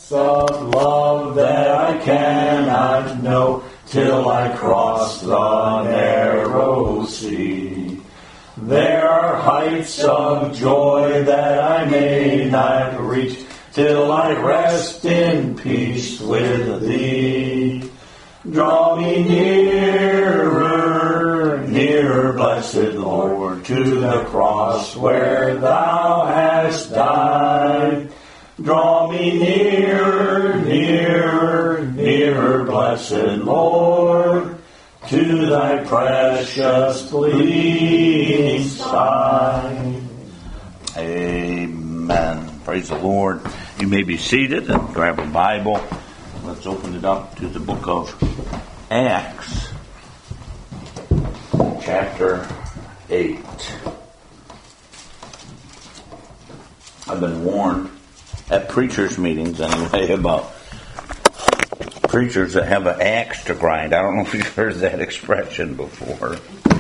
depths of love that I cannot know till I cross the narrow sea. There are heights of joy that I may not reach till I rest in peace with Thee. Draw me nearer, nearer, blessed Lord, to the cross where Thou hast died. Draw me nearer, nearer, nearer, blessed Lord, to Thy precious bleeding side. Amen. Praise the Lord. You may be seated and grab a Bible. Let's open it up to the book of Acts, chapter 8. I've been warned at preachers' meetings anyway about preachers that have an axe to grind. I don't know if you've heard that expression before.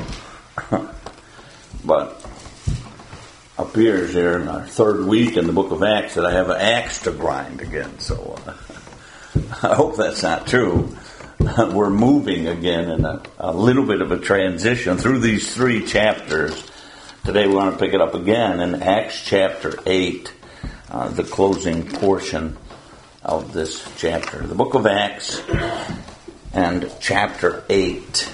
But appears here in our third week in the book of Acts that I have an axe to grind again. So I hope that's not true. We're moving again in a little bit of a transition through these 3 chapters. Today we want to pick it up again in Acts chapter 8, the closing portion of this chapter. The book of Acts and chapter 8.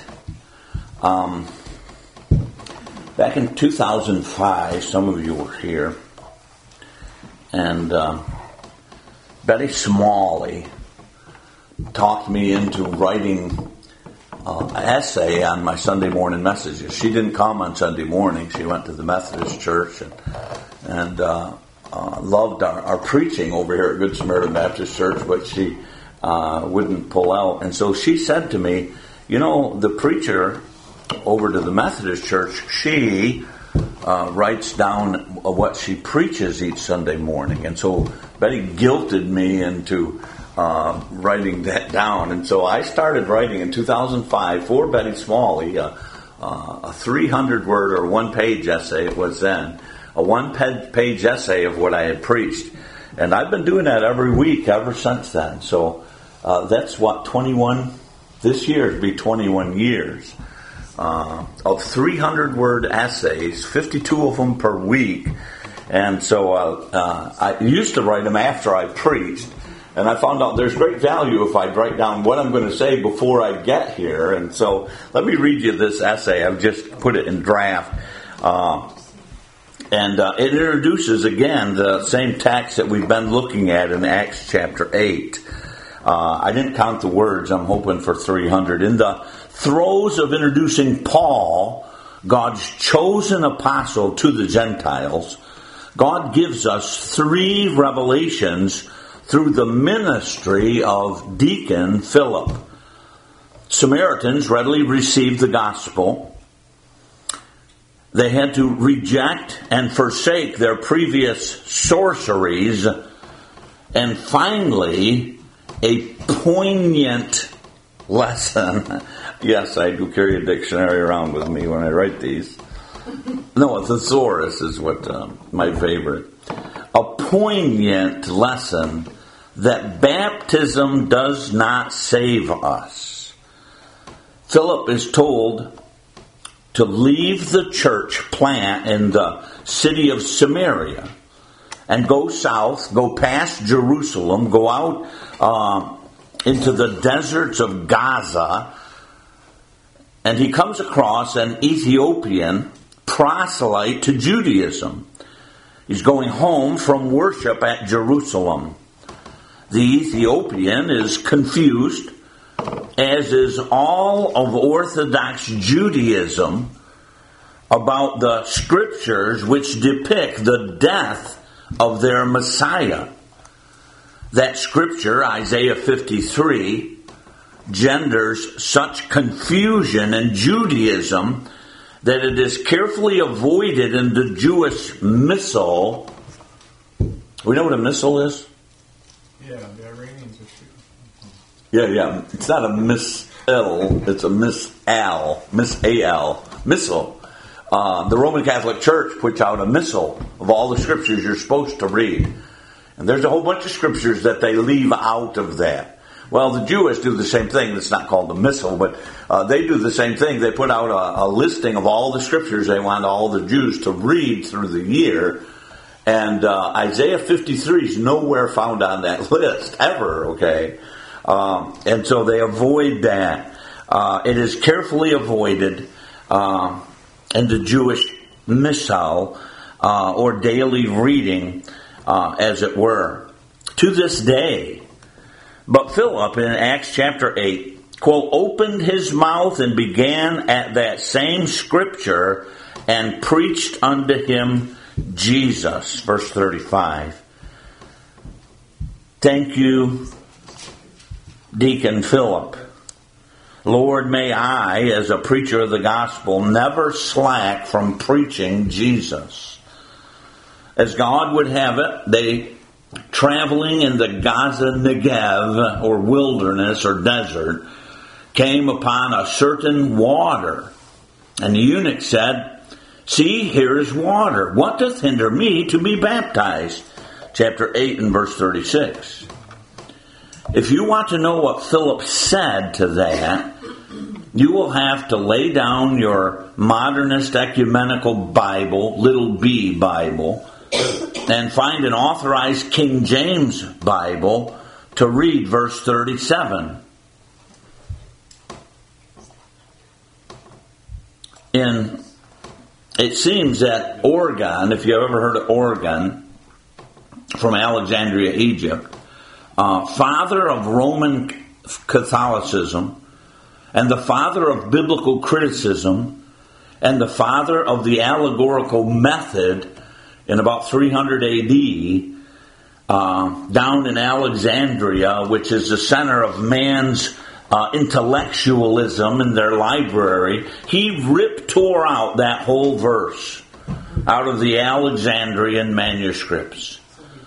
Back in 2005, some of you were here, and Betty Smalley talked me into writing an essay on my Sunday morning messages. She didn't come on Sunday morning. She went to the Methodist Church and loved our preaching over here at Good Samaritan Baptist Church, but she wouldn't pull out. And so she said to me, you know, the preacher over to the Methodist Church, she writes down what she preaches each Sunday morning. And so Betty guilted me into writing that down. And so I started writing in 2005 for Betty Smalley, a 300-word or one-page essay it was then, a one-page essay of what I had preached. And I've been doing that every week ever since then. So that's what, 21, this year would be 21 years of 300-word essays, 52 of them per week. And so I used to write them after I preached. And I found out there's great value if I write down what I'm going to say before I get here. And so let me read you this essay. I've just put it in draft. And it introduces, again, the same text that we've been looking at in Acts chapter 8. I didn't count the words. I'm hoping for 300. In the throes of introducing Paul, God's chosen apostle, to the Gentiles, God gives us 3 revelations through the ministry of Deacon Philip. Samaritans readily received the gospel. They had to reject and forsake their previous sorceries. And finally, a poignant lesson. Yes, I do carry a dictionary around with me when I write these. No, a thesaurus is what my favorite. A poignant lesson that baptism does not save us. Philip is told to leave the church plant in the city of Samaria and go south, go past Jerusalem, go out into the deserts of Gaza, and he comes across an Ethiopian proselyte to Judaism. He's going home from worship at Jerusalem. The Ethiopian is confused, as is all of Orthodox Judaism, about the scriptures which depict the death of their Messiah. That scripture, Isaiah 53, genders such confusion in Judaism that it is carefully avoided in the Jewish missal. We know what a missal is? Yeah, the Iranians are shooting. Yeah. It's not a missal, it's a missal. Missal. The Roman Catholic Church puts out a missal of all the scriptures you're supposed to read. And there's a whole bunch of scriptures that they leave out of that. Well, the Jewish do the same thing. It's not called the Missal, but they do the same thing. They put out a listing of all the scriptures they want all the Jews to read through the year. And Isaiah 53 is nowhere found on that list, ever, okay? And so they avoid that. It is carefully avoided in the Jewish Missal, or daily reading, as it were, to this day. But Philip, in Acts chapter 8, quote, opened his mouth and began at that same scripture and preached unto him Jesus. Verse 35. Thank you, Deacon Philip. Lord, may I, as a preacher of the gospel, never slack from preaching Jesus. As God would have it, they, traveling in the Gaza Negev, or wilderness or desert, came upon a certain water. And the eunuch said, see, here is water. What doth hinder me to be baptized? Chapter 8 and verse 36. If you want to know what Philip said to that, you will have to lay down your modernist ecumenical Bible, little b Bible, and find an authorized King James Bible to read verse 37. It seems that Origen, if you've ever heard of Origen, from Alexandria, Egypt, father of Roman Catholicism, and the father of biblical criticism, and the father of the allegorical method in about 300 A.D., down in Alexandria, which is the center of man's intellectualism in their library, he tore out that whole verse out of the Alexandrian manuscripts.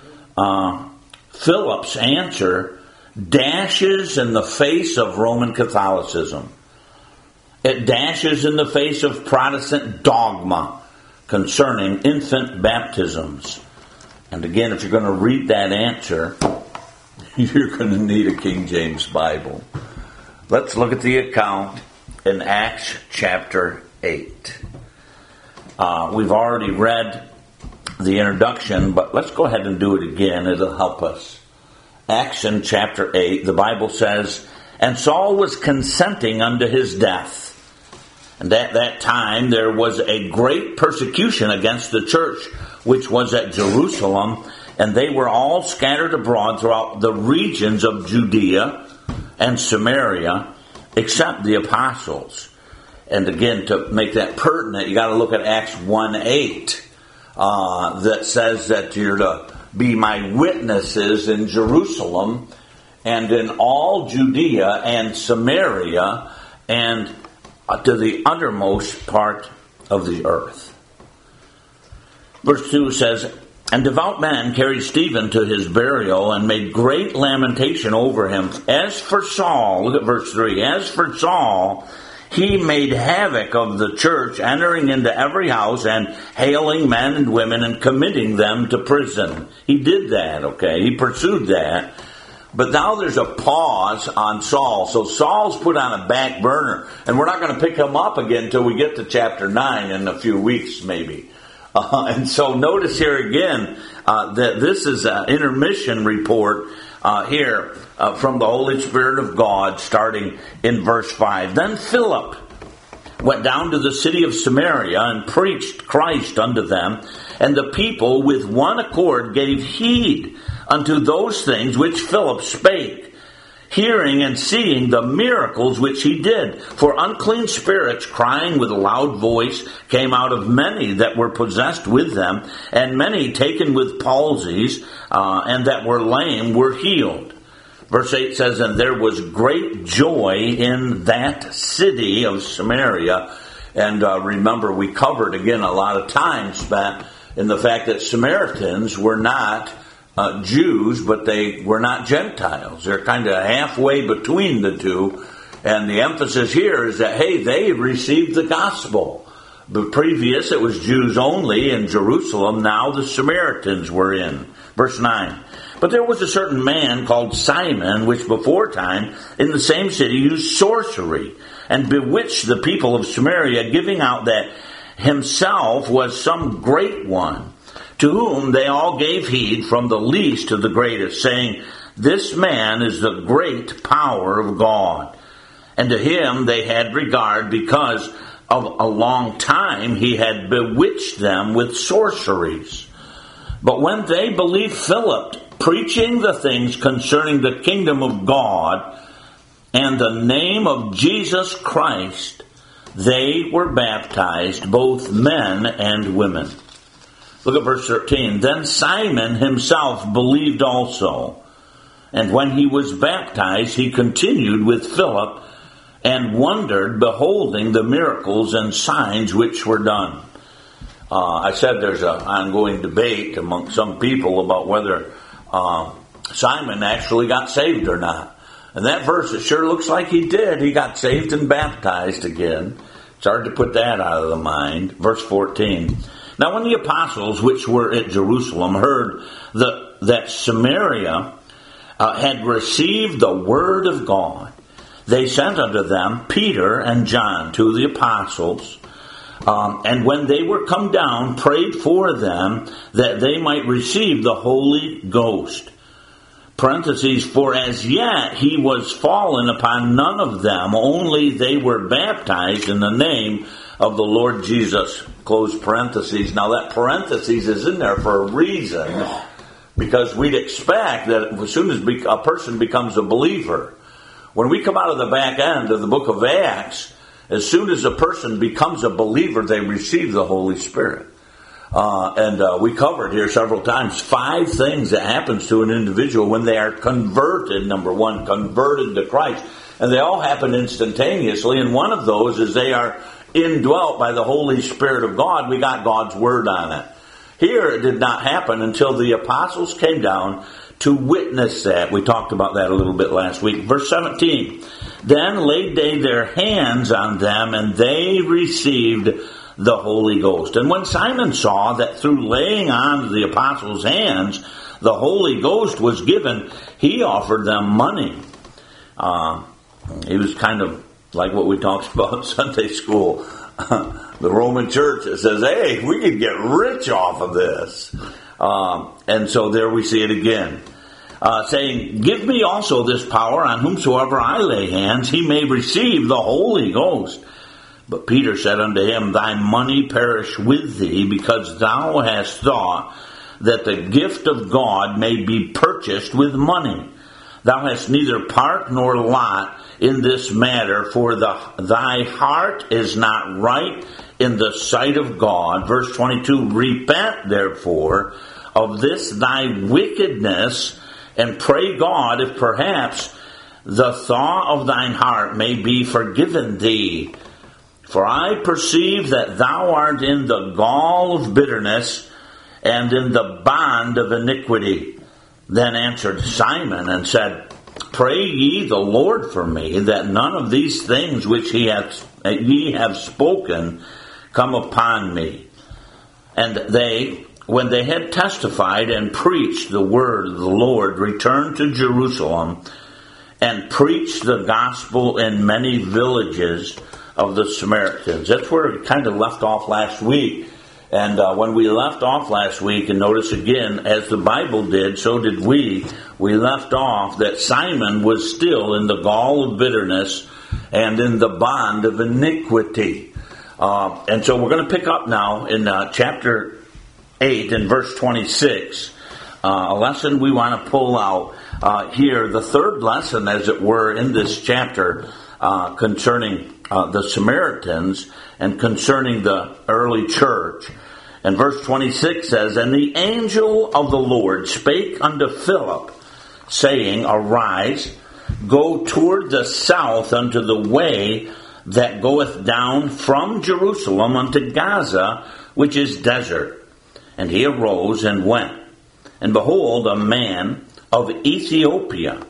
Philip's answer dashes in the face of Roman Catholicism. It dashes in the face of Protestant dogma concerning infant baptisms. And again, if you're going to read that answer, you're going to need a King James Bible. Let's look at the account in Acts chapter 8. We've already read the introduction, but let's go ahead and do it again. It'll help us. Acts in chapter 8, the Bible says, and Saul was consenting unto his death. And at that time there was a great persecution against the church, which was at Jerusalem, and they were all scattered abroad throughout the regions of Judea and Samaria, except the apostles. And again, to make that pertinent, you got to look at Acts 1:8, that says that you're to be my witnesses in Jerusalem and in all Judea and Samaria and to the uttermost part of the earth. Verse 2 says, and devout men carried Stephen to his burial and made great lamentation over him. As for Saul, look at verse 3, as for Saul, he made havoc of the church, entering into every house and hailing men and women and committing them to prison. He did that, okay? He pursued that. But now there's a pause on Saul. So Saul's put on a back burner. And we're not going to pick him up again until we get to chapter 9 in a few weeks, maybe. And so notice here again that this is an intermission report here from the Holy Spirit of God, starting in verse 5. Then Philip went down to the city of Samaria and preached Christ unto them, and the people with one accord gave heed unto those things which Philip spake, hearing and seeing the miracles which he did. For unclean spirits, crying with a loud voice, came out of many that were possessed with them, and many taken with palsies, and that were lame were healed. Verse 8 says, and there was great joy in that city of Samaria. And remember, we covered again a lot of time spent in the fact that Samaritans were not Jews, but they were not Gentiles. They're kind of halfway between the two. And the emphasis here is that, hey, they received the gospel. But previous, it was Jews only in Jerusalem. Now the Samaritans were in. Verse 9. But there was a certain man called Simon, which before time in the same city used sorcery, and bewitched the people of Samaria, giving out that himself was some great one, to whom they all gave heed from the least to the greatest, saying, This man is the great power of God. And to him they had regard, because of a long time he had bewitched them with sorceries. But when they believed Philip, preaching the things concerning the kingdom of God and the name of Jesus Christ, they were baptized, both men and women. Look at verse 13. Then Simon himself believed also, and when he was baptized, he continued with Philip, and wondered, beholding the miracles and signs which were done. I said there's an ongoing debate among some people about whether Simon actually got saved or not. And that verse, it sure looks like he did. He got saved and baptized again. It's hard to put that out of the mind. Verse 14. Now when the apostles which were at Jerusalem heard that Samaria had received the word of God, they sent unto them Peter and John, two of the apostles, and when they were come down, prayed for them that they might receive the Holy Ghost. Parentheses, for as yet he was fallen upon none of them, only they were baptized in the name of the Lord Jesus. Close parentheses. Now that parentheses is in there for a reason, because we'd expect that as soon as a person becomes a believer, when we come out of the back end of the book of Acts, as soon as a person becomes a believer, they receive the Holy Spirit. And we covered here several times 5 things that happens to an individual when they are converted. Number 1, converted to Christ. And they all happen instantaneously. And one of those is they are indwelt by the Holy Spirit of God. We got God's Word on it. Here it did not happen until the apostles came down to witness that. We talked about that a little bit last week. Verse 17. Then laid they their hands on them, and they received the Holy Ghost. And when Simon saw that through laying on the apostles' hands the Holy Ghost was given, he offered them money. He was kind of like what we talked about in Sunday school. The Roman church that says, hey, we could get rich off of this. And so there we see it again. Saying, give me also this power, on whomsoever I lay hands, he may receive the Holy Ghost. But Peter said unto him, thy money perish with thee, because thou hast thought that the gift of God may be purchased with money. Thou hast neither part nor lot in this matter, for thy heart is not right in the sight of God. Verse 22, repent therefore of this thy wickedness, and pray God if perhaps the thought of thine heart may be forgiven thee. For I perceive that thou art in the gall of bitterness, and in the bond of iniquity. Then answered Simon and said, pray ye the Lord for me, that none of these things which ye have spoken come upon me. And they, when they had testified and preached the word of the Lord, returned to Jerusalem, and preached the gospel in many villages of the Samaritans. That's where it kind of left off last week. And when we left off last week, and notice again, as the Bible did, so did we left off that Simon was still in the gall of bitterness and in the bond of iniquity. And so we're going to pick up now in chapter 8 and verse 26, a lesson we want to pull out here, the third lesson, as it were, in this chapter concerning the Samaritans and concerning the early church. And verse 26 says, and the angel of the Lord spake unto Philip, saying, arise, go toward the south unto the way that goeth down from Jerusalem unto Gaza, which is desert. And he arose and went. And behold, a man of Ethiopia,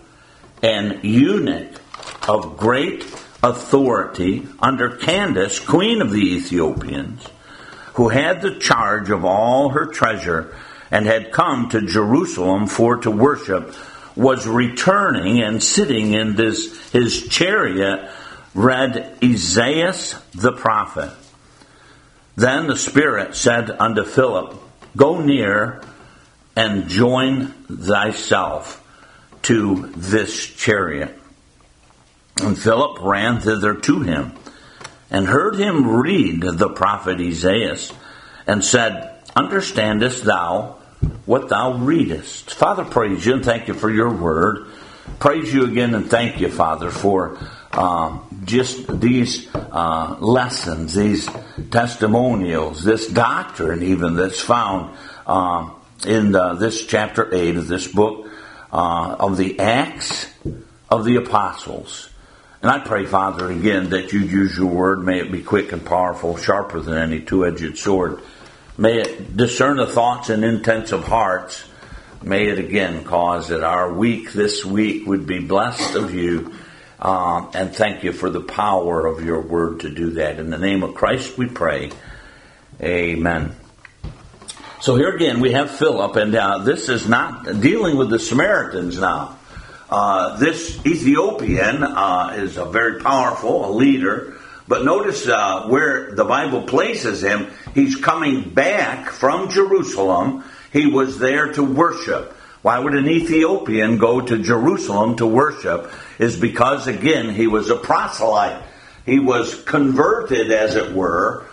an eunuch of great authority under Candace, queen of the Ethiopians, who had the charge of all her treasure and had come to Jerusalem for to worship, was returning and sitting in his chariot, read Isaiah the prophet. Then the Spirit said unto Philip, Go near and join thyself to this chariot. And Philip ran thither to him, and heard him read the prophet Isaiah, and said, Understandest thou what thou readest? Father, praise you and thank you for your word. Praise you again and thank you, Father, for just these lessons, these testimonials, this doctrine even that's found in this chapter 8 of this book of the Acts of the Apostles. And I pray, Father, again, that you use your word. May it be quick and powerful, sharper than any two-edged sword. May it discern the thoughts and intents of hearts. May it again cause that our week this week would be blessed of you. And thank you for the power of your word to do that. In the name of Christ we pray. Amen. So here again we have Philip, and this is not dealing with the Samaritans now. This Ethiopian is a very powerful leader, but notice where the Bible places him. He's coming back from Jerusalem. He was there to worship. Why would an Ethiopian go to Jerusalem to worship? Is because, again, he was a proselyte. He was converted, as it were,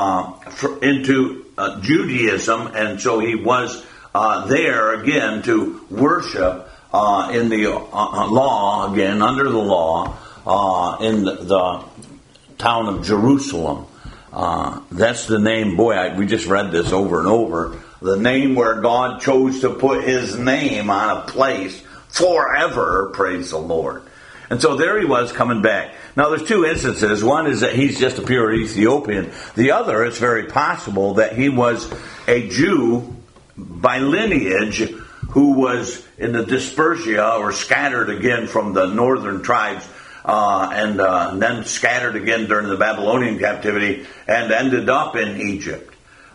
into Judaism, and so he was there, again, to worship in the law, again, under the law, in the town of Jerusalem. That's the name, we just read this over and over. The name where God chose to put his name on a place forever, praise the Lord. And so there he was coming back. Now there's two instances. One is that he's just a pure Ethiopian. The other, it's very possible that he was a Jew by lineage who was in the dispersia, or scattered again from the northern tribes, and then scattered again during the Babylonian captivity and ended up in Egypt.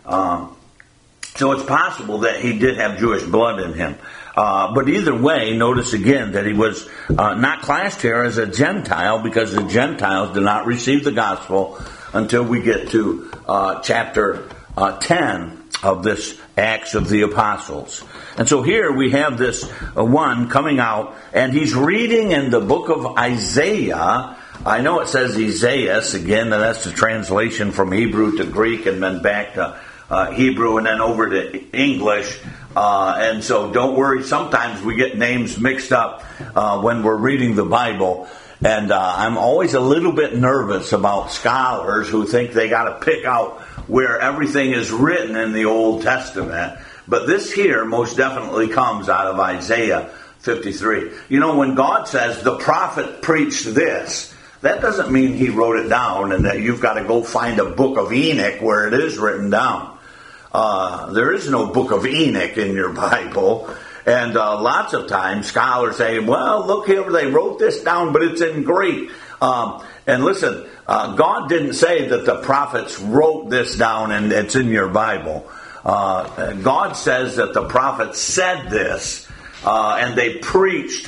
So it's possible that he did have Jewish blood in him. But either way, notice again that he was not classed here as a Gentile, because the Gentiles did not receive the gospel until we get to chapter 10 of this Acts of the Apostles. And so here we have this one coming out, and he's reading in the book of Isaiah. I know it says Isaiah again, and that's the translation from Hebrew to Greek and then back to Hebrew and then over to English. And so don't worry, sometimes we get names mixed up when we're reading the Bible. And I'm always a little bit nervous about scholars who think they got to pick out where everything is written in the Old Testament. But this here most definitely comes out of Isaiah 53. You know, when God says the prophet preached this, that doesn't mean he wrote it down and that you've got to go find a book of Enoch where it is written down. There is no book of Enoch in your Bible. And lots of times scholars say, well, look here, they wrote this down, but it's in Greek. And listen, God didn't say that the prophets wrote this down and it's in your Bible. God says that the prophets said this, and they preached.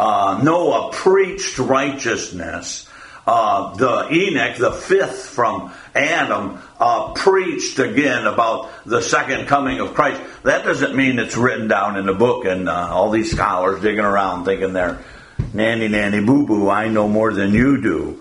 Noah preached righteousness. The Enoch, the fifth from Adam, preached again about the second coming of Christ. That doesn't mean it's written down in the book, and all these scholars digging around thinking they're nanny boo boo, I know more than you do.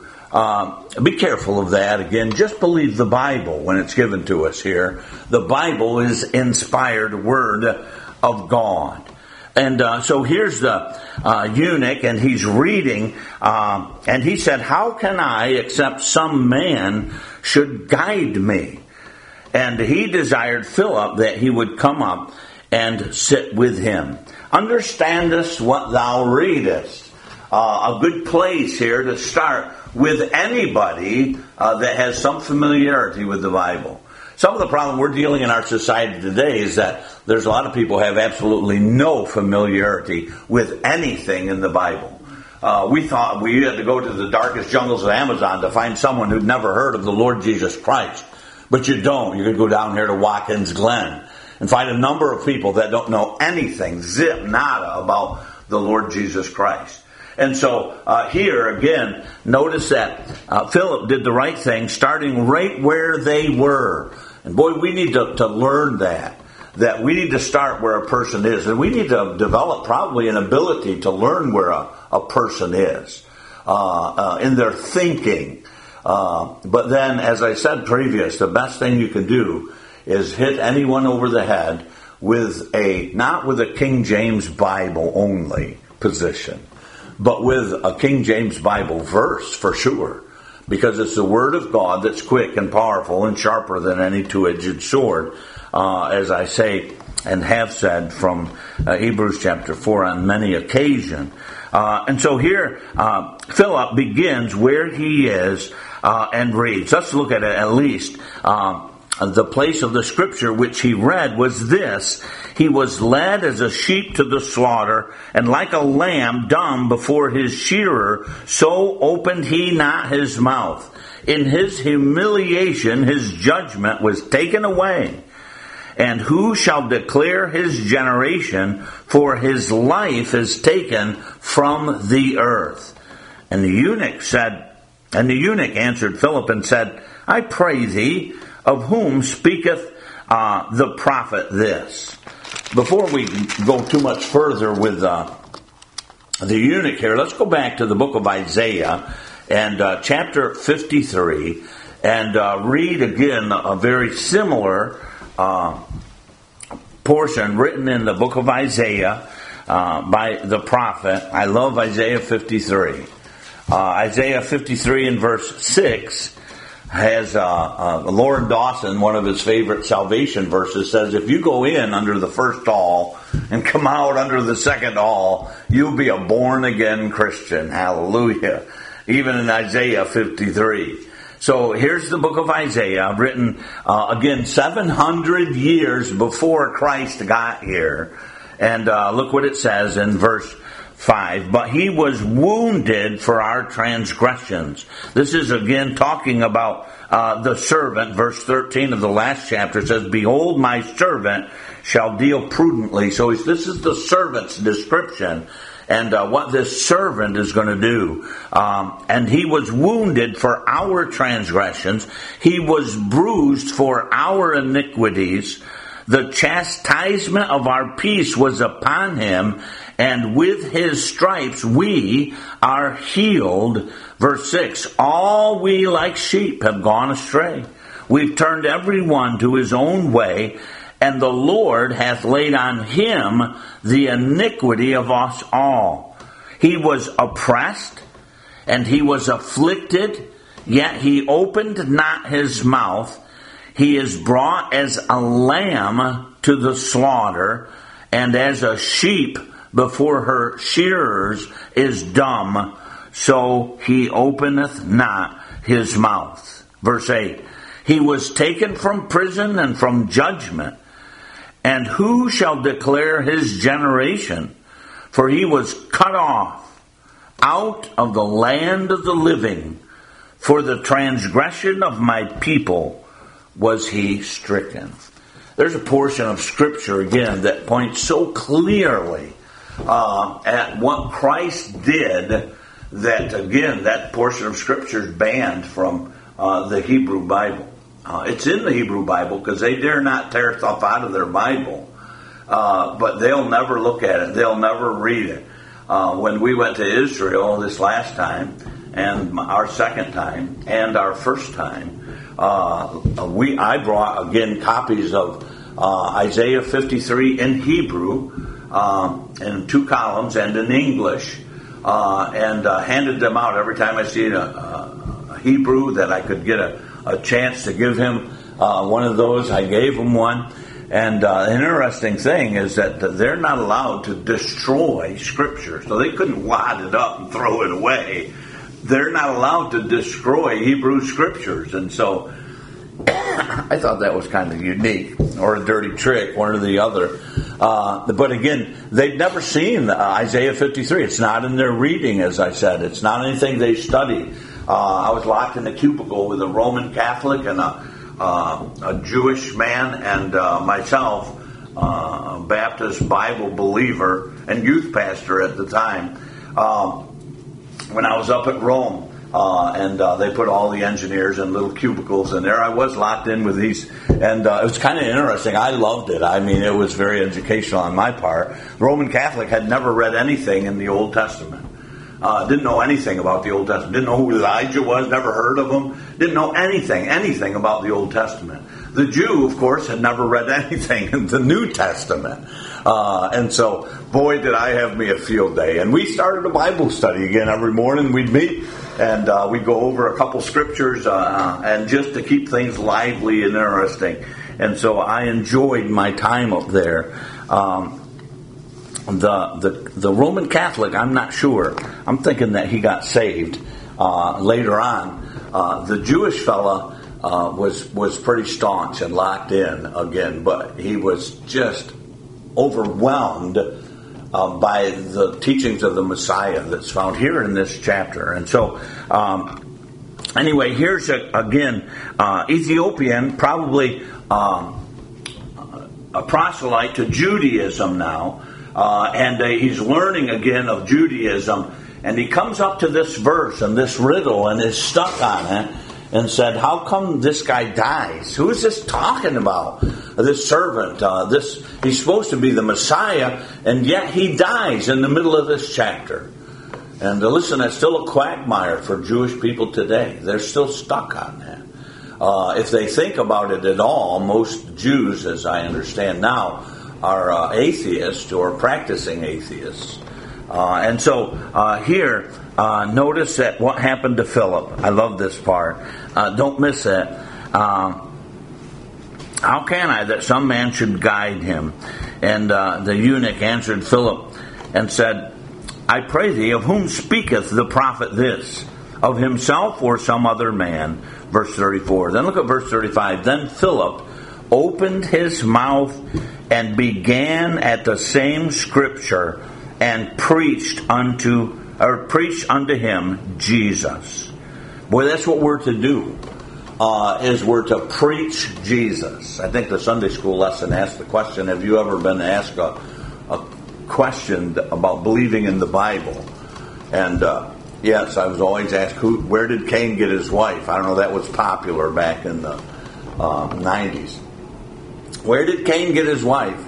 Be careful of that. Again, just believe the Bible when it's given to us here. The Bible is inspired word of God. And so here's the eunuch, and he's reading, and he said, how can I, except some man should guide me? And he desired Philip that he would come up and sit with him. Understandest what thou readest. A good place here to start with anybody that has some familiarity with the Bible. Some of the problem we're dealing in our society today is that there's a lot of people who have absolutely no familiarity with anything in the Bible. We thought we had to go to the darkest jungles of Amazon to find someone who'd never heard of the Lord Jesus Christ. But you don't. You could go down here to Watkins Glen. and find a number of people that don't know anything, zip, nada, about the Lord Jesus Christ. And so here, again, notice that Philip did the right thing, starting right where they were. And boy, we need to learn that we need to start where a person is. And we need to develop probably an ability to learn where a person is in their thinking. But then, as I said previous, the best thing you can do is hit anyone over the head with not with a King James Bible only position, but with a King James Bible verse for sure. Because it's the Word of God that's quick and powerful and sharper than any two-edged sword, as I say and have said from Hebrews chapter 4 on many occasions. And so here, Philip begins where he is and reads. Let's look at it at least. The place of the scripture which he read was this: he was led as a sheep to the slaughter, and like a lamb dumb before his shearer, so opened he not his mouth. In his humiliation his judgment was taken away. And who shall declare his generation? For his life is taken from the earth. And the eunuch answered Philip and said, I pray thee, of whom speaketh the prophet this? Before we go too much further with the eunuch here, let's go back to the book of Isaiah and chapter 53 and read again a very similar portion written in the book of Isaiah by the prophet. I love Isaiah 53. Isaiah 53 in verse 6 has Lauren Dawson, one of his favorite salvation verses, says, if you go in under the first awl and come out under the second awl, you'll be a born-again Christian. Hallelujah. Even in Isaiah 53. So here's the book of Isaiah, written again 700 years before Christ got here. And look what it says in verse 5. But he was wounded for our transgressions. This is again talking about the servant. Verse 13 of the last chapter says, behold, my servant shall deal prudently. So this is the servant's description. And what this servant is going to do. And he was wounded for our transgressions. He was bruised for our iniquities. The chastisement of our peace was upon him, and with his stripes we are healed. Verse 6, all we like sheep have gone astray. We've turned every one to his own way, and the Lord hath laid on him the iniquity of us all. He was oppressed, and he was afflicted, yet he opened not his mouth. He is brought as a lamb to the slaughter, and as a sheep before her shearers is dumb, so he openeth not his mouth. Verse 8, he was taken from prison and from judgment. And who shall declare his generation? For he was cut off out of the land of the living. For the transgression of my people was he stricken. There's a portion of Scripture, again, that points so clearly at what Christ did that, again, that portion of Scripture is banned from the Hebrew Bible. It's in the Hebrew Bible because they dare not tear stuff out of their Bible. But they'll never look at it. They'll never read it. When we went to Israel this last time, and our second time, and our first time, I brought, again, copies of Isaiah 53 in Hebrew, in 2 columns, and in English, and handed them out every time I see a Hebrew that I could get a chance to give him one of those. I gave him one. And an interesting thing is that they're not allowed to destroy Scripture. So they couldn't wad it up and throw it away. They're not allowed to destroy Hebrew Scriptures. And so I thought that was kind of unique, or a dirty trick, one or the other. But again, they've never seen Isaiah 53. It's not in their reading, as I said. It's not anything they study. I was locked in a cubicle with a Roman Catholic and a Jewish man and myself Baptist Bible believer and youth pastor at the time, when I was up at Rome, and they put all the engineers in little cubicles, and there I was locked in with these, and it was kind of interesting. I loved it. I mean, it was very educational on my part. Roman Catholic had never read anything in the Old Testament. Didn't know anything about the Old Testament. Didn't know who Elijah was. Never heard of him. Didn't know anything about the Old Testament. The Jew, of course, had never read anything in the New Testament. And so, boy, did I have me a field day. And we started a Bible study again every morning. We'd meet and we'd go over a couple scriptures and just to keep things lively and interesting. And so I enjoyed my time up there. The Roman Catholic, I'm not sure. I'm thinking that he got saved later on. The Jewish fella was pretty staunch and locked in again, but he was just overwhelmed by the teachings of the Messiah that's found here in this chapter. And so, anyway, here's again Ethiopian, probably a proselyte to Judaism now. And he's learning again of Judaism, and he comes up to this verse and this riddle and is stuck on it and said, how come this guy dies? Who is this talking about? This servant, he's supposed to be the Messiah, and yet he dies in the middle of this chapter. And listen, that's still a quagmire for Jewish people today. They're still stuck on that. If they think about it at all, most Jews, as I understand now, are atheists or practicing atheists. And so here, notice that what happened to Philip. I love this part. Don't miss it. How can I that some man should guide him? And the eunuch answered Philip and said, I pray thee, of whom speaketh the prophet this? Of himself or some other man? Verse 34. Then look at verse 35. Then Philip opened his mouth and began at the same scripture and preached unto him Jesus. Boy, that's what we're to do, is we're to preach Jesus. I think the Sunday school lesson asked the question, have you ever been asked a question about believing in the Bible? And yes, I was always asked, where did Cain get his wife? I don't know, that was popular back in the 90s. Where did Cain get his wife?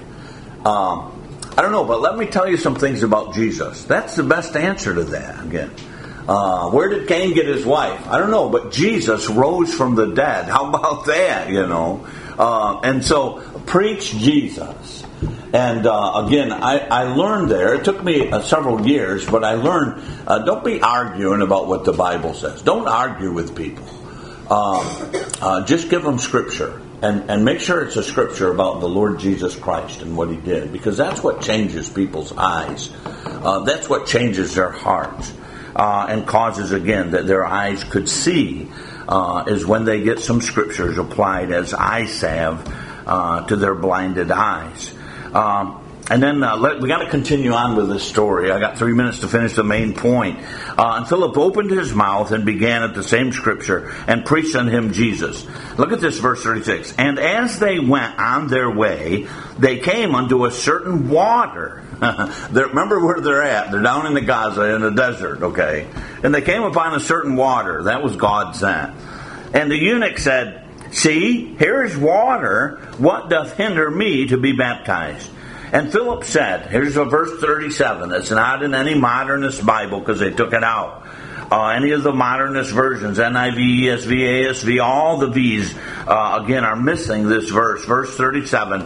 I don't know, but let me tell you some things about Jesus. That's the best answer to that, again. Where did Cain get his wife? I don't know, but Jesus rose from the dead. How about that, And so, preach Jesus. And again, I learned there, it took me several years, but I learned, don't be arguing about what the Bible says. Don't argue with people. Just give them scripture. And make sure it's a scripture about the Lord Jesus Christ and what He did. Because that's what changes people's eyes. That's what changes their hearts. And causes, again, that their eyes could see. Is when they get some scriptures applied as eye salve to their blinded eyes. And then we got to continue on with this story. I got 3 minutes to finish the main point. And Philip opened his mouth and began at the same scripture and preached unto him Jesus. Look at this, verse 36. And as they went on their way, they came unto a certain water. Remember where they're at. They're down in the Gaza, in the desert, okay? And they came upon a certain water. That was God sent. And the eunuch said, See, here is water. What doth hinder me to be baptized? And Philip said, here's a verse 37. It's not in any modernist Bible because they took it out. Any of the modernist versions, NIV, ESV, ASV, all the V's, again, are missing this verse. Verse 37.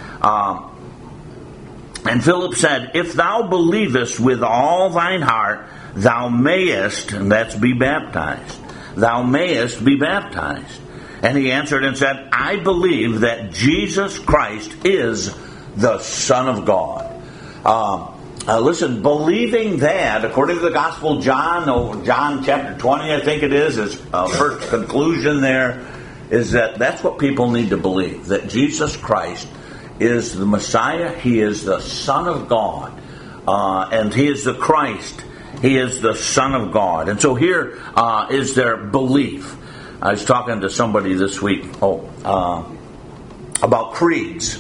And Philip said, If thou believest with all thine heart, thou mayest, and that's be baptized. Thou mayest be baptized. And he answered and said, I believe that Jesus Christ is the Son of God. Listen, believing that, according to the Gospel of John chapter 20, I think it is, his first conclusion there, is that's what people need to believe, that Jesus Christ is the Messiah, He is the Son of God, and He is the Christ, He is the Son of God. And so here is their belief. I was talking to somebody this week about creeds.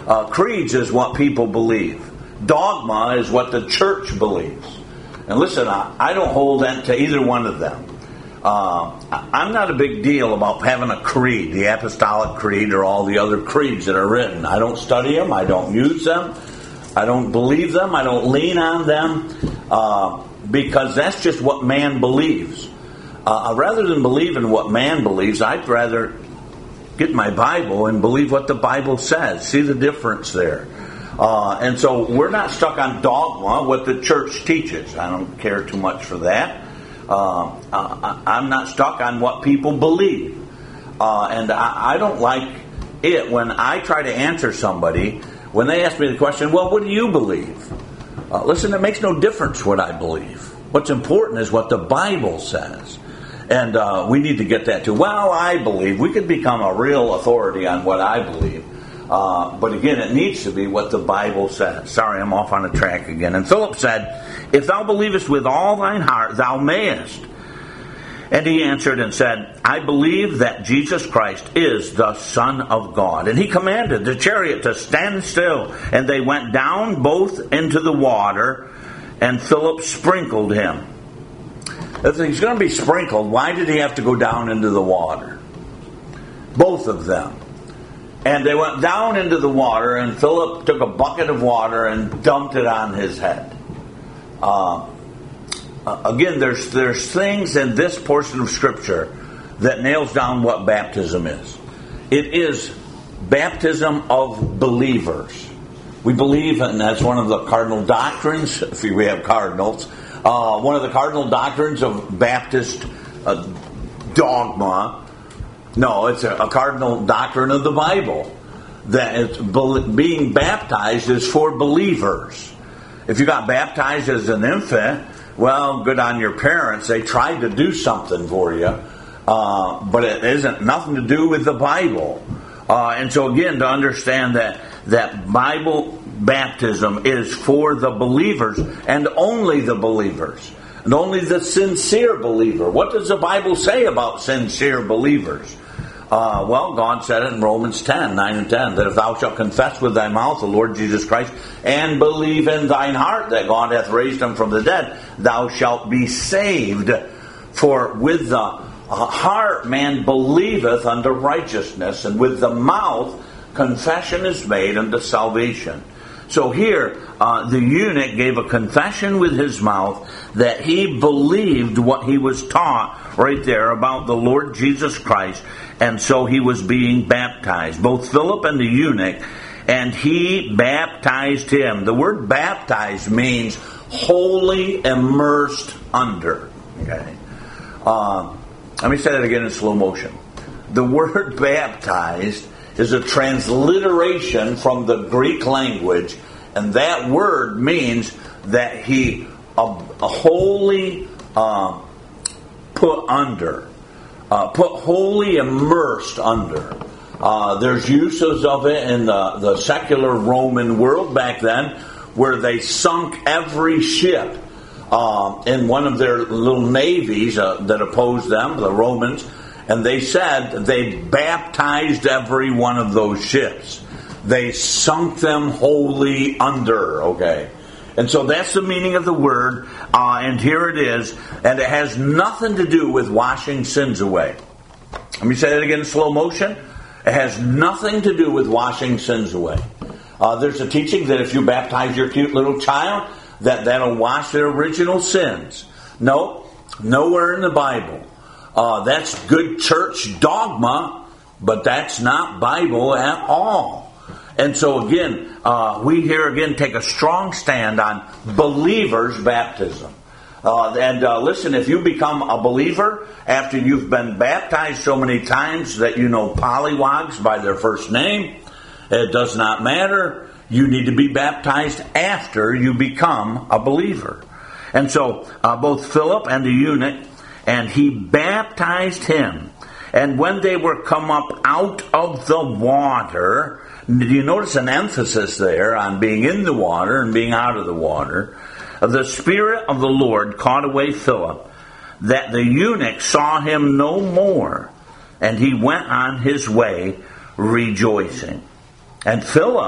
Creeds is what people believe. Dogma is what the church believes. And listen, I don't hold to either one of them. I'm not a big deal about having a creed, the Apostolic Creed or all the other creeds that are written. I don't study them. I don't use them. I don't believe them. I don't lean on them because that's just what man believes. Rather than believe in what man believes, I'd rather get my Bible and believe what the Bible says. See the difference there. And so we're not stuck on dogma, what the church teaches. I don't care too much for that. I'm not stuck on what people believe. And I don't like it when I try to answer somebody, when they ask me the question, well, what do you believe? Listen, it makes no difference what I believe. What's important is what the Bible says. And we need to get that too. Well, I believe. We could become a real authority on what I believe. But again, it needs to be what the Bible says. Sorry, I'm off on a track again. And Philip said, if thou believest with all thine heart, thou mayest. And he answered and said, I believe that Jesus Christ is the Son of God. And he commanded the chariot to stand still. And they went down both into the water, and Philip sprinkled him. If he's going to be sprinkled, why did he have to go down into the water? Both of them. And they went down into the water, and Philip took a bucket of water and dumped it on his head. Again, there's things in this portion of Scripture that nails down what baptism is. It is baptism of believers. We believe, and that's one of the cardinal doctrines, if we have cardinals, one of the cardinal doctrines of Baptist dogma. No, it's a cardinal doctrine of the Bible. That being baptized is for believers. If you got baptized as an infant, well, good on your parents. They tried to do something for you. But it isn't nothing to do with the Bible. And so again, to understand that Bible baptism is for the believers and only the believers. And only the sincere believer. What does the Bible say about sincere believers? Well, God said it in Romans 10, 9 and 10, that if thou shalt confess with thy mouth the Lord Jesus Christ, and believe in thine heart that God hath raised him from the dead, thou shalt be saved. For with the heart man believeth unto righteousness, and with the mouth confession is made unto salvation. So here, the eunuch gave a confession with his mouth that he believed what he was taught right there about the Lord Jesus Christ, and so he was being baptized. Both Philip and the eunuch, and he baptized him. The word baptized means wholly immersed under. Okay. Let me say that again in slow motion. The word baptized is a transliteration from the Greek language, and that word means that he wholly put under, put wholly immersed under. There's uses of it in the secular Roman world back then, where they sunk every ship in one of their little navies that opposed them, the Romans. And they said they baptized every one of those ships. They sunk them wholly under, okay? And so that's the meaning of the word, and here it is. And it has nothing to do with washing sins away. Let me say that again in slow motion. It has nothing to do with washing sins away. There's a teaching that if you baptize your cute little child, that'll wash their original sins. No, nowhere in the Bible. That's good church dogma, but that's not Bible at all. And so again, we here again take a strong stand on believers' baptism. Listen, if you become a believer after you've been baptized so many times that you know pollywogs by their first name, it does not matter. You need to be baptized after you become a believer. And so both Philip and the eunuch, and he baptized him. And when they were come up out of the water, do you notice an emphasis there on being in the water and being out of the water? The Spirit of the Lord caught away Philip, that the eunuch saw him no more, and he went on his way rejoicing. And Philip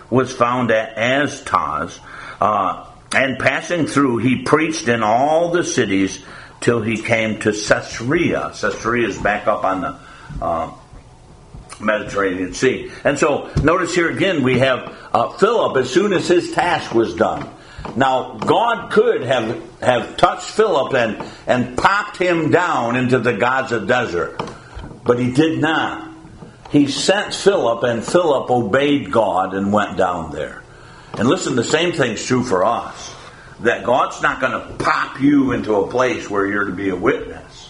was found at Astos, and passing through, he preached in all the cities till he came to Caesarea. Caesarea is back up on the Mediterranean Sea. And so, notice here again, we have Philip as soon as his task was done. Now, God could have touched Philip and popped him down into the Gaza desert, but he did not. He sent Philip, and Philip obeyed God and went down there. And listen, the same thing's true for us. That God's not going to pop you into a place where you're to be a witness.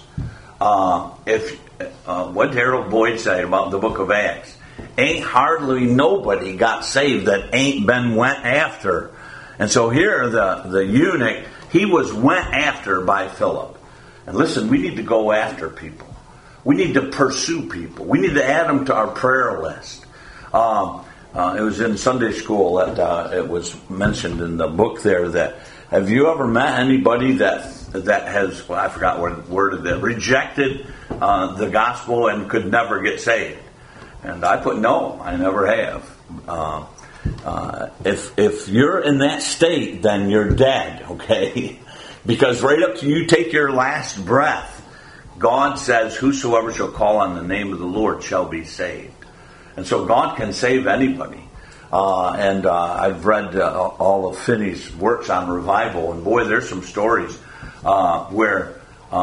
What Harold Boyd said about the book of Acts, ain't hardly nobody got saved that ain't been went after. And so here, the eunuch, he was went after by Philip. And listen, we need to go after people. We need to pursue people. We need to add them to our prayer list. It was in Sunday school that it was mentioned in the book there that, have you ever met anybody that has, well, I forgot what word it is, rejected the gospel and could never get saved? And I put no, I never have. If you're in that state, then you're dead, okay? Because right up to you take your last breath, God says, whosoever shall call on the name of the Lord shall be saved. And so God can save anybody. I've read all of Finney's works on revival, and boy, there's some stories where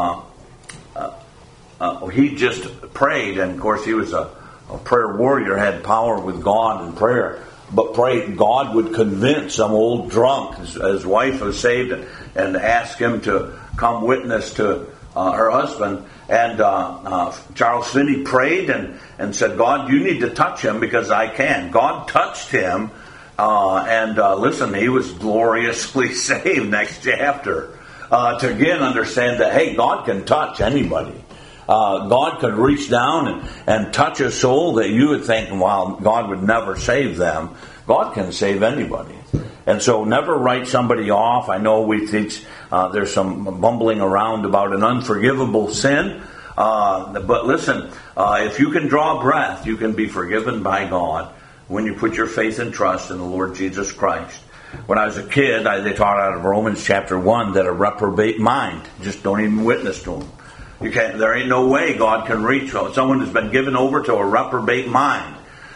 he just prayed, and of course he was a prayer warrior, had power with God in prayer, but prayed God would convince some old drunk, his wife was saved, and ask him to come witness to her husband. And Charles Finney prayed and said, God, you need to touch him because I can. God touched him, listen, he was gloriously saved next chapter. To again understand that, hey, God can touch anybody. God could reach down and touch a soul that you would think, well, God would never save them. God can save anybody. And so never write somebody off. I know we teach there's some bumbling around about an unforgivable sin. But listen, if you can draw breath, you can be forgiven by God when you put your faith and trust in the Lord Jesus Christ. When I was a kid, they taught out of Romans chapter 1 that a reprobate mind, just don't even witness to them. You can't. There ain't no way God can reach someone who's been given over to a reprobate mind.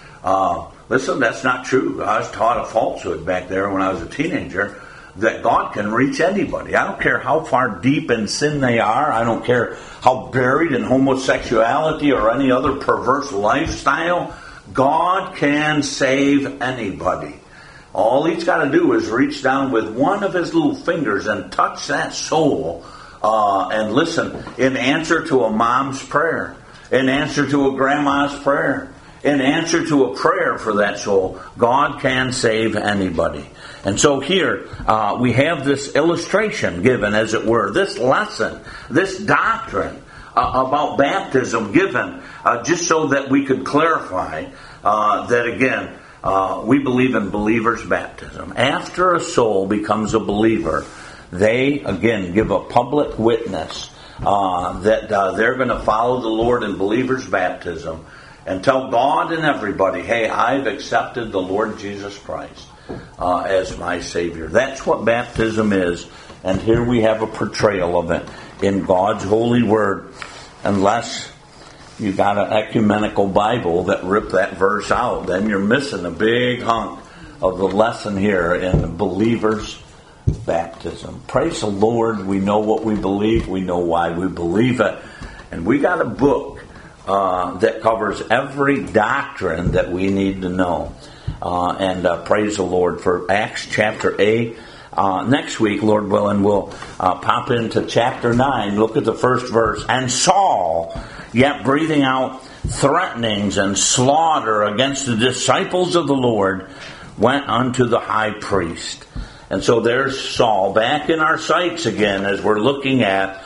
Listen, that's not true. I was taught a falsehood back there when I was a teenager, that God can reach anybody. I don't care how far deep in sin they are. I don't care how buried in homosexuality or any other perverse lifestyle. God can save anybody. All he's got to do is reach down with one of his little fingers and touch that soul. And listen, in answer to a mom's prayer, in answer to a grandma's prayer, in answer to a prayer for that soul, God can save anybody. And so here we have this illustration given, as it were, this lesson, this doctrine about baptism given just so that we could clarify that again, we believe in believers' baptism. After a soul becomes a believer, they again give a public witness that they're going to follow the Lord in believers' baptism and tell God and everybody, hey, I've accepted the Lord Jesus Christ as my Savior. That's what baptism is. And here we have a portrayal of it in God's holy word. Unless you got an ecumenical Bible that ripped that verse out, then you're missing a big hunk of the lesson here in the believer's baptism. Praise the Lord. We know what we believe. We know why we believe it. And we got a book that covers every doctrine that we need to know. Praise the Lord for Acts chapter 8. Next week, Lord willing, we'll pop into chapter 9. Look at the first verse. And Saul, yet breathing out threatenings and slaughter against the disciples of the Lord, went unto the high priest. And so there's Saul back in our sights again as we're looking at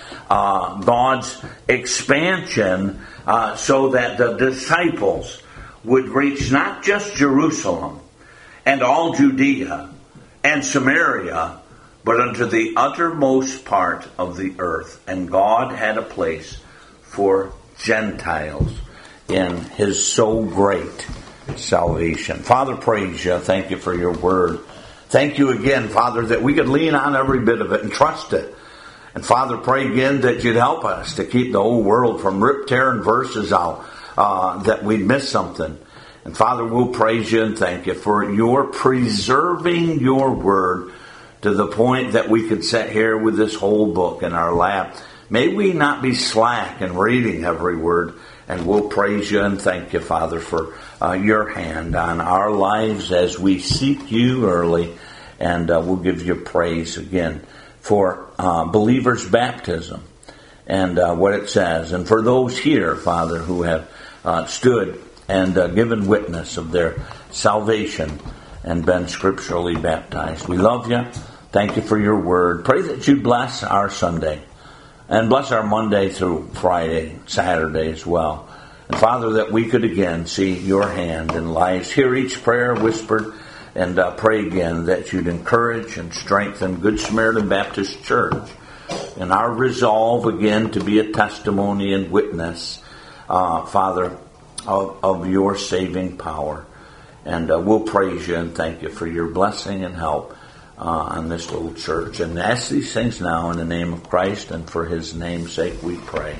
God's expansion so that the disciples would reach not just Jerusalem and all Judea and Samaria, but unto the uttermost part of the earth. And God had a place for Gentiles in his so great salvation. Father, praise you. Thank you for your word. Thank you again, Father, that we could lean on every bit of it and trust it. And Father, pray again that you'd help us to keep the whole world from tearing verses out, that we'd miss something. And Father, we'll praise you and thank you for your preserving your word to the point that we could sit here with this whole book in our lap. May we not be slack in reading every word. And we'll praise you and thank you, Father, for your hand on our lives as we seek you early. And we'll give you praise again for believers' baptism and what it says. And for those here, Father, who have stood and given witness of their salvation and been scripturally baptized. We love you. Thank you for your word. Pray that you bless our Sunday. And bless our Monday through Friday, Saturday as well. And Father, that we could again see your hand in lives. Hear each prayer whispered and pray again that you'd encourage and strengthen Good Samaritan Baptist Church. And our resolve again to be a testimony and witness, Father, of your saving power. And we'll praise you and thank you for your blessing and help on this little church. And ask these things now in the name of Christ, and for his name's sake we pray.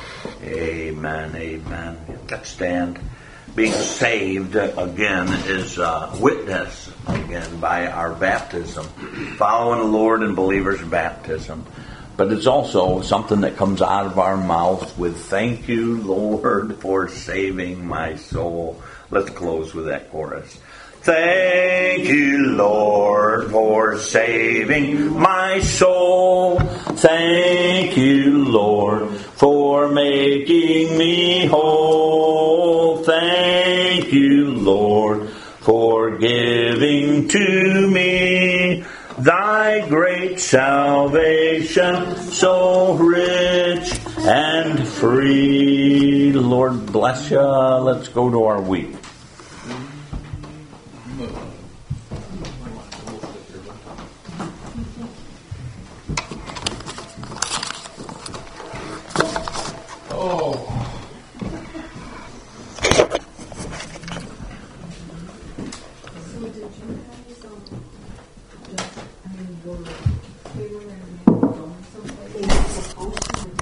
Amen, amen. Let's stand. Being saved, again, is witnessed, again, by our baptism. Following the Lord in believers' baptism. But it's also something that comes out of our mouth with, thank you, Lord, for saving my soul. Let's close with that chorus. Thank you, Lord, for saving my soul. Thank you, Lord, for making me whole. Thank you, Lord, for giving to me thy great salvation, so rich and free. Lord bless you. Let's go to our week.